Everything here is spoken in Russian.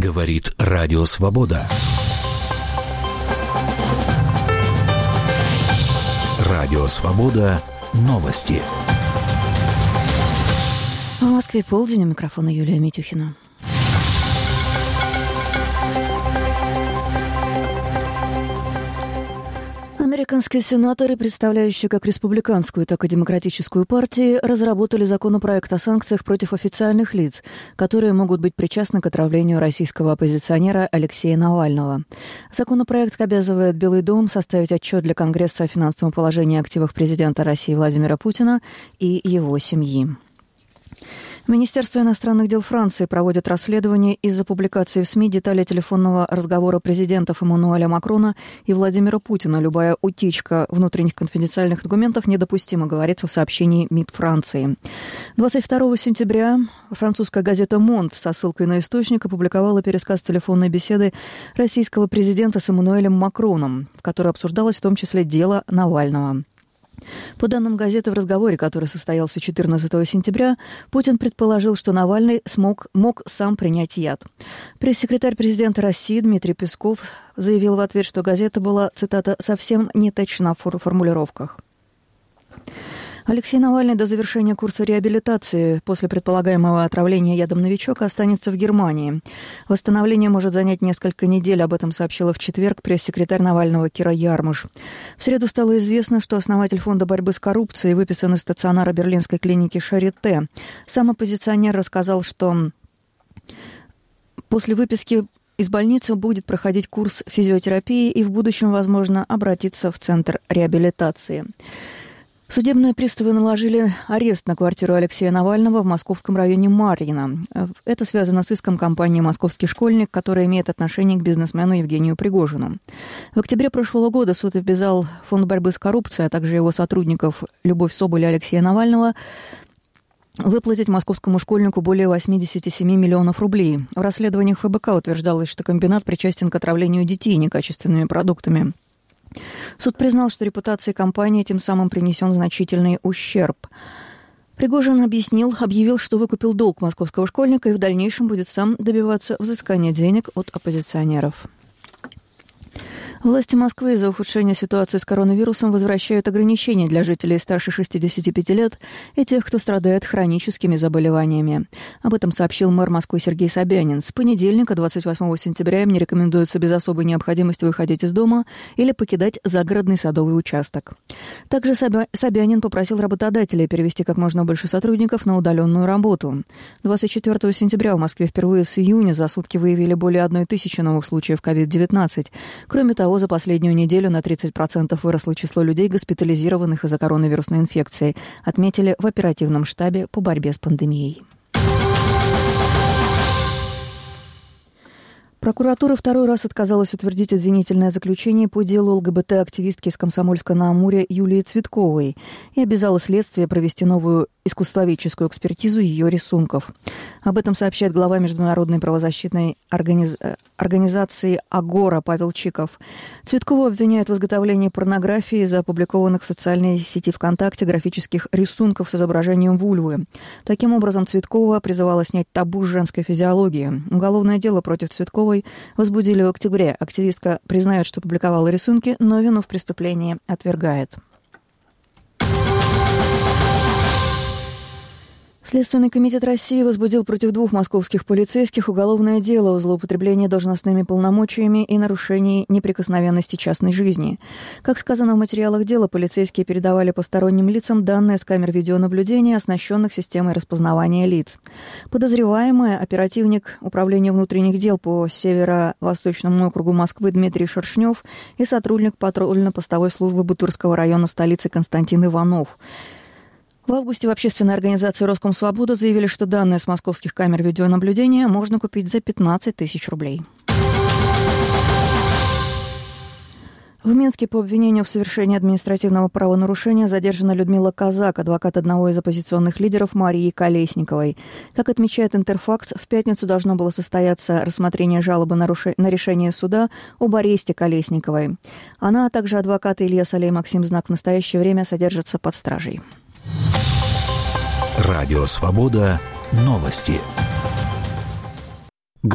Говорит Радио Свобода. Радио Свобода. Новости. В Москве полдень, у микрофона Юлия Митюхина. Американские сенаторы, представляющие как республиканскую, так и демократическую партии, разработали законопроект о санкциях против официальных лиц, которые могут быть причастны к отравлению российского оппозиционера Алексея Навального. Законопроект обязывает Белый дом составить отчет для Конгресса о финансовом положении и активах президента России Владимира Путина и его семьи. Министерство иностранных дел Франции проводит расследование из-за публикации в СМИ деталей телефонного разговора президентов Эммануэля Макрона и Владимира Путина. Любая утечка внутренних конфиденциальных документов недопустима, говорится в сообщении МИД Франции. 22 сентября французская газета «Монт» со ссылкой на источник опубликовала пересказ телефонной беседы российского президента с Эммануэлем Макроном, в которой обсуждалось в том числе дело Навального. По данным газеты, в разговоре, который состоялся 14 сентября, Путин предположил, что Навальный мог сам принять яд. Пресс-секретарь президента России Дмитрий Песков заявил в ответ, что газета была, цитата, «совсем не точна в формулировках». Алексей Навальный до завершения курса реабилитации после предполагаемого отравления ядом «Новичок» останется в Германии. Восстановление может занять несколько недель, об этом сообщила в четверг пресс-секретарь Навального Кира Ярмыш. В среду стало известно, что основатель фонда борьбы с коррупцией выписан из стационара берлинской клиники Шарите. Сам оппозиционер рассказал, что после выписки из больницы будет проходить курс физиотерапии и в будущем, возможно, обратиться в центр реабилитации. Судебные приставы наложили арест на квартиру Алексея Навального в московском районе Марьино. Это связано с иском компании «Московский школьник», которая имеет отношение к бизнесмену Евгению Пригожину. В октябре прошлого года суд обязал Фонд борьбы с коррупцией, а также его сотрудников Любовь Соболь и Алексея Навального выплатить московскому школьнику более 87 миллионов рублей. В расследованиях ФБК утверждалось, что комбинат причастен к отравлению детей некачественными продуктами. Суд признал, что репутации компании тем самым принесен значительный ущерб. Пригожин объявил, что выкупил долг московского школьника и в дальнейшем будет сам добиваться взыскания денег от оппозиционеров. Власти Москвы из-за ухудшения ситуации с коронавирусом возвращают ограничения для жителей старше 65 лет и тех, кто страдает хроническими заболеваниями. Об этом сообщил мэр Москвы Сергей Собянин. С понедельника, 28 сентября, им не рекомендуется без особой необходимости выходить из дома или покидать загородный садовый участок. Также Собянин попросил работодателей перевести как можно больше сотрудников на удаленную работу. 24 сентября в Москве впервые с июня за сутки выявили более 1000 новых случаев COVID-19. Кроме того, за последнюю неделю на 30% выросло число людей, госпитализированных из-за коронавирусной инфекции, отметили в оперативном штабе по борьбе с пандемией. Прокуратура второй раз отказалась утвердить обвинительное заключение по делу ЛГБТ-активистки из Комсомольска-на-Амуре Юлии Цветковой и обязала следствие провести новую искусствоведческую экспертизу ее рисунков. Об этом сообщает глава международной правозащитной организации «Агора» Павел Чиков. Цветкову обвиняют в изготовлении порнографии из-за опубликованных в социальной сети ВКонтакте графических рисунков с изображением вульвы. Таким образом, Цветкова призывала снять табу с женской физиологии. Уголовное дело против Цветковой возбудили в октябре. Активистка признает, что публиковала рисунки, но вину в преступлении отвергает. Следственный комитет России возбудил против 2 московских полицейских уголовное дело о злоупотреблении должностными полномочиями и нарушении неприкосновенности частной жизни. Как сказано в материалах дела, полицейские передавали посторонним лицам данные с камер видеонаблюдения, оснащенных системой распознавания лиц. Подозреваемый оперативник Управления внутренних дел по Северо-Восточному округу Москвы Дмитрий Шершнев и сотрудник патрульно-постовой службы Бутырского района столицы Константин Иванов. В августе в общественной организации «Роскомсвобода» заявили, что данные с московских камер видеонаблюдения можно купить за 15 тысяч рублей. В Минске по обвинению в совершении административного правонарушения задержана Людмила Казак, адвокат одного из оппозиционных лидеров Марии Колесниковой. Как отмечает Интерфакс, в пятницу должно было состояться рассмотрение жалобы на решение суда об аресте Колесниковой. Она, а также адвокаты Илья Солей и Максим Знак в настоящее время содержатся под стражей. Радио «Свобода». Новости.